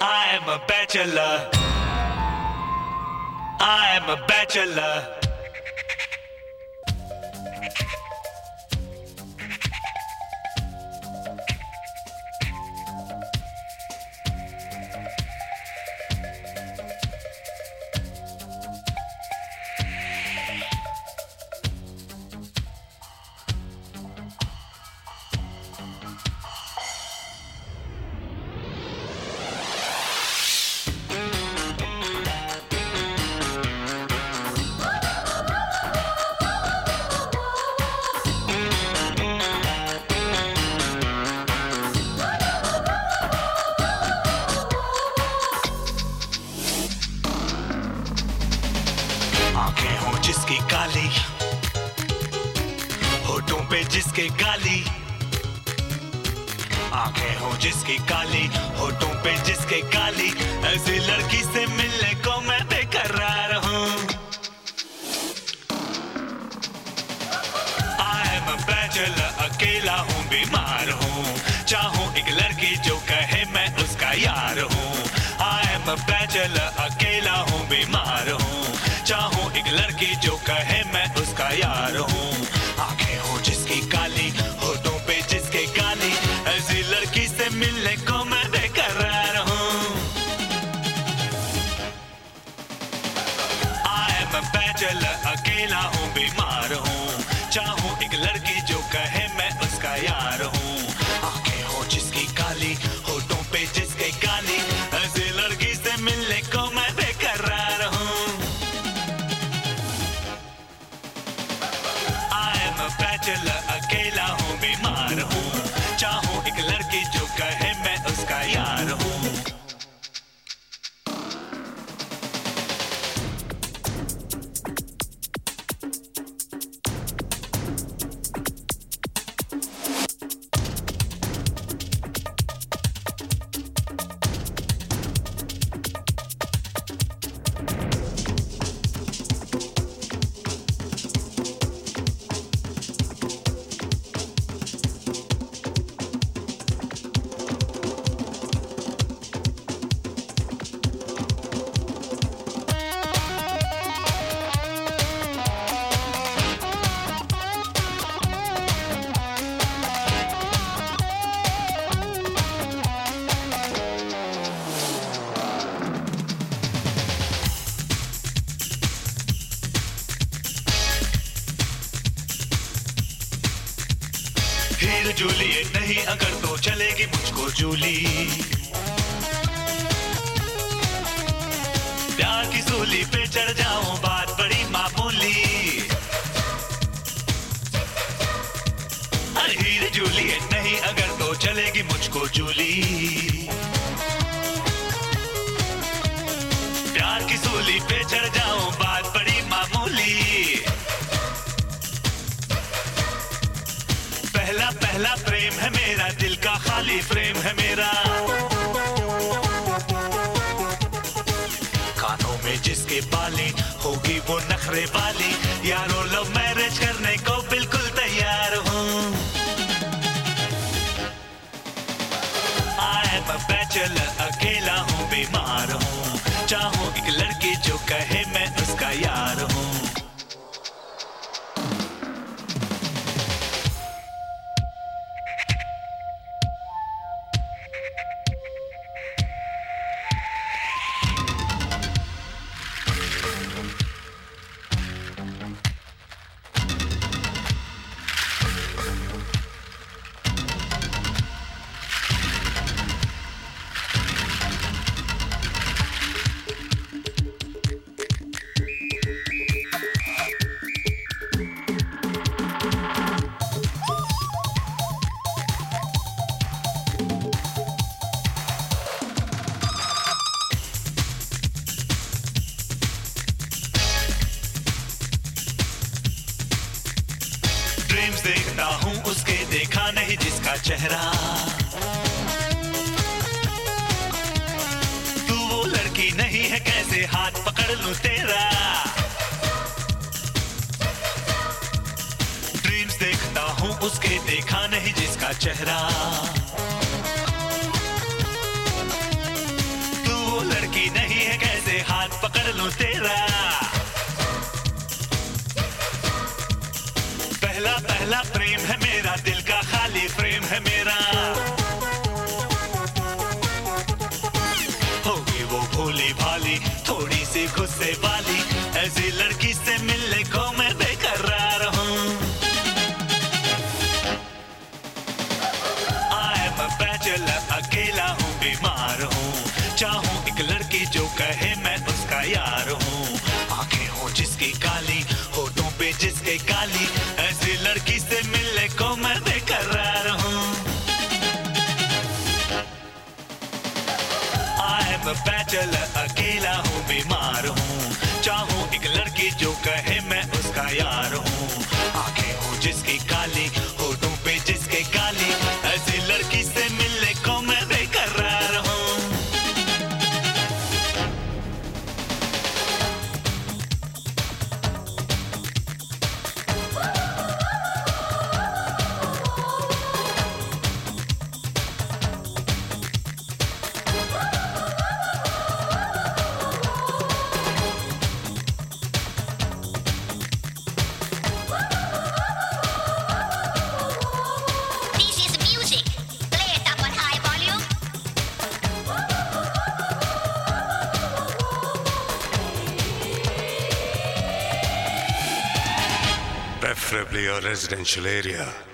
I am a bachelor. I am a bachelor. आंखें हो जिसकी काली, होठों पे जिसके गाली। आंखें हो जिसकी काली, होठों पे जिसके गाली। ऐसी लड़की से मिलने को मैं बेकरार हूँ। I am a bachelor, अकेला हूँ, बीमार हूँ। चाहूँ एक लड़की जो कहे मैं उसका यार हूँ। I am a bachelor, अकेला हूँ, बीमार हूँ। चाहूँ एक लड़की जो कहे मैं उसका यार हूँ। आंखें हो जिसकी काली, होठों पे जिसके गाली। ऐसी लड़की से मिलने को मैं बेकरार हूँ। I am a bachelor, अकेला हूँ, बीमार हूँ। चाहूँ एक लड़की जो कहे मैं उसका यार हूँ। आंखें हो जिसकी काली, होठों पे जिसके गाली। ऐसी लड़की से मिलने को मैं बेकरार हूँ। बैचलर, अकेला हूँ, बीमार हूँ। चाहूँ एक लड़की जो कहे मैं उसका यार हूँ। हीर जूलियट नहीं अगर तो चलेगी मुझको जूली। प्यार की सूली पे चढ़ जाऊं, बात बड़ी मामूली। अरे हीर जूलियट नहीं अगर तो चलेगी मुझको जूली। प्यार की सूली पे चढ़ जाऊं, बात बड़ी मामूली। पहला पहला प्रेम है मेरा, दिल का खाली फ्रेम है मेरा। कानों में जिसके बाली, होगी वो नखरे वाली। यारों लव मैरिज करने को बिल्कुल तैयार हूँ। I am a bachelor, अकेला हूँ, बीमार हूँ। चाहूँ एक लड़की जो कहे मैं उसका यार हूँ। ड्रीम्स देखता हूँ उसके, देखा नहीं जिसका चेहरा। तू वो लड़की नहीं है, कैसे हाथ पकड़ लूं तेरा। ड्रीम्स देखता हूँ उसके, देखा नहीं जिसका चेहरा। बनूं तेरा। पहला पहला प्रेम है मेरा, दिल का खाली फ्रेम है मेरा। होगी वो भोली भाली, थोड़ी सी गुस्से वाली, ऐसी लड़की से मिलने को मैं बेकरार हूँ। I am a bachelor, अकेला हूँ, बीमार हूँ। चाहूँ एक लड़की जो कहे मैं उसका यार हूँ। आंखें हो जिसकी काली, होठों पे जिसके काली, ऐसी लड़की से मिलने को मैं बेकरार हूँ। I am a bachelor, अकेला हूँ, बीमार हूँ। चाहूँ एक लड़की जो कहे मैं उसका यार हूँ। आंखें हो जिसकी काली, होठों पे जिसके काली, ऐसी लड़की से मिलने को मैं बेकरार हूँ। Preferably a residential area.